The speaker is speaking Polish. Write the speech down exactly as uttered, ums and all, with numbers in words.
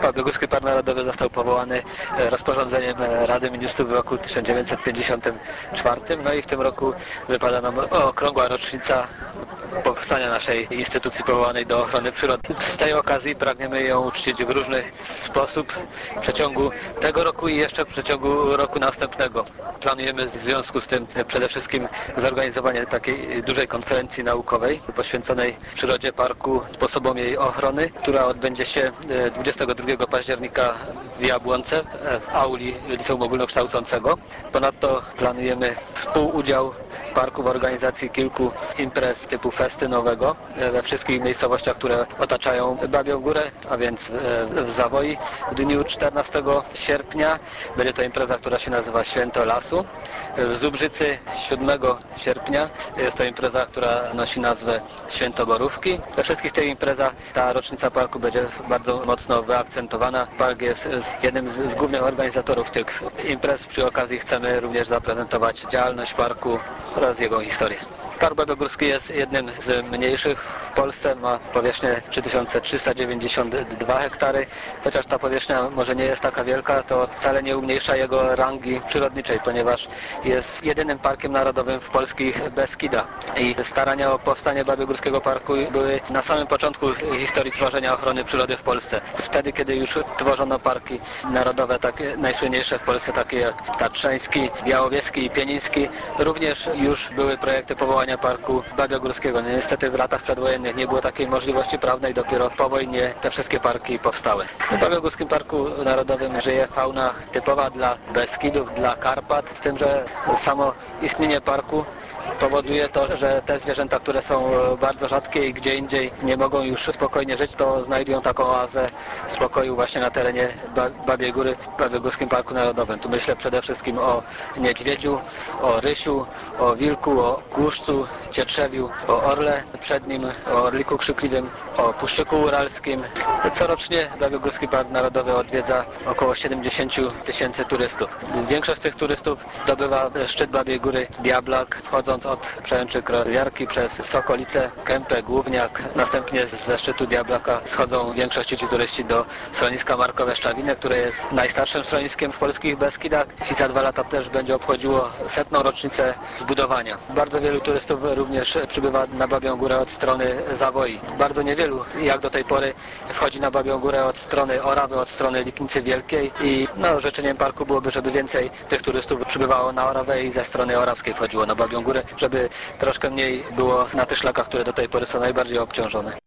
Białogórski Park Narodowy został powołany rozporządzeniem Rady Ministrów w roku tysiąc dziewięćset pięćdziesiątym czwartym. No i w tym roku wypada nam okrągła rocznica powstania naszej instytucji powołanej do ochrony przyrody. Z tej okazji pragniemy ją uczcić w różny sposób w przeciągu tego roku i jeszcze w przeciągu roku następnego. Planujemy w związku z tym przede wszystkim zorganizowanie takiej dużej konferencji naukowej poświęconej przyrodzie parku, sposobom jej ochrony, która odbędzie się dwudziestego drugiego października w Jabłonce w auli Liceum Ogólnokształcącego. Ponadto planujemy współudział parku w organizacji kilku imprez typu festynowego we wszystkich miejscowościach, które otaczają Babią Górę, a więc w Zawoi w dniu czternastego sierpnia. Będzie to impreza, która się nazywa Święto Lasu. W Zubrzycy siódmego sierpnia jest to impreza, która nosi nazwę Święto Borówki. We wszystkich tych imprezach ta rocznica parku będzie bardzo mocno wyakcentowana. Park jest jednym z głównych organizatorów tych imprez. Przy okazji chcemy również zaprezentować działalność parku oraz jego historię. Park Babiogórski jest jednym z mniejszych w Polsce, ma powierzchnię trzy tysiące trzysta dziewięćdziesiąt dwa hektary. Chociaż ta powierzchnia może nie jest taka wielka, to wcale nie umniejsza jego rangi przyrodniczej, ponieważ jest jedynym parkiem narodowym w polskich Beskidach. I starania o powstanie Babiogórskiego Parku były na samym początku historii tworzenia ochrony przyrody w Polsce. Wtedy, kiedy już tworzono parki narodowe, takie najsłynniejsze w Polsce, takie jak Tatrzański, Białowieski i Pieniński, również już były projekty powołania Parku Babiogórskiego. No, niestety w latach przedwojennych nie było takiej możliwości prawnej, dopiero po wojnie te wszystkie parki powstały. W Babiogórskim Parku Narodowym żyje fauna typowa dla Beskidów, dla Karpat, z tym, że samo istnienie parku powoduje to, że te zwierzęta, które są bardzo rzadkie i gdzie indziej nie mogą już spokojnie żyć, to znajdują taką oazę spokoju właśnie na terenie Babiej Góry w Babiogórskim Parku Narodowym. Tu myślę przede wszystkim o niedźwiedziu, o rysiu, o wilku, o głuszcu, cietrzewiu, o orle przednim, o orliku krzykliwym, o puszczyku uralskim. Corocznie Babiogórski Park Narodowy odwiedza około siedemdziesiąt tysięcy turystów. Większość z tych turystów zdobywa szczyt Babiej Góry Diablak, wchodząc od przełęczy Krowiarki przez Sokolice, Kępę, Główniak. Następnie ze szczytu Diablaka schodzą w większości ci turyści do schroniska Markowe Szczawiny, które jest najstarszym schroniskiem w polskich Beskidach i za dwa lata też będzie obchodziło setną rocznicę zbudowania. Bardzo wielu turystów również przybywa na Babią Górę od strony Zawoi. Bardzo niewielu, jak do tej pory, wchodzi na Babią Górę od strony Orawy, od strony Lipnicy Wielkiej i no, życzeniem parku byłoby, żeby więcej tych turystów przybywało na Orawę i ze strony orawskiej wchodziło na Babią Górę, żeby troszkę mniej było na tych szlakach, które do tej pory są najbardziej obciążone.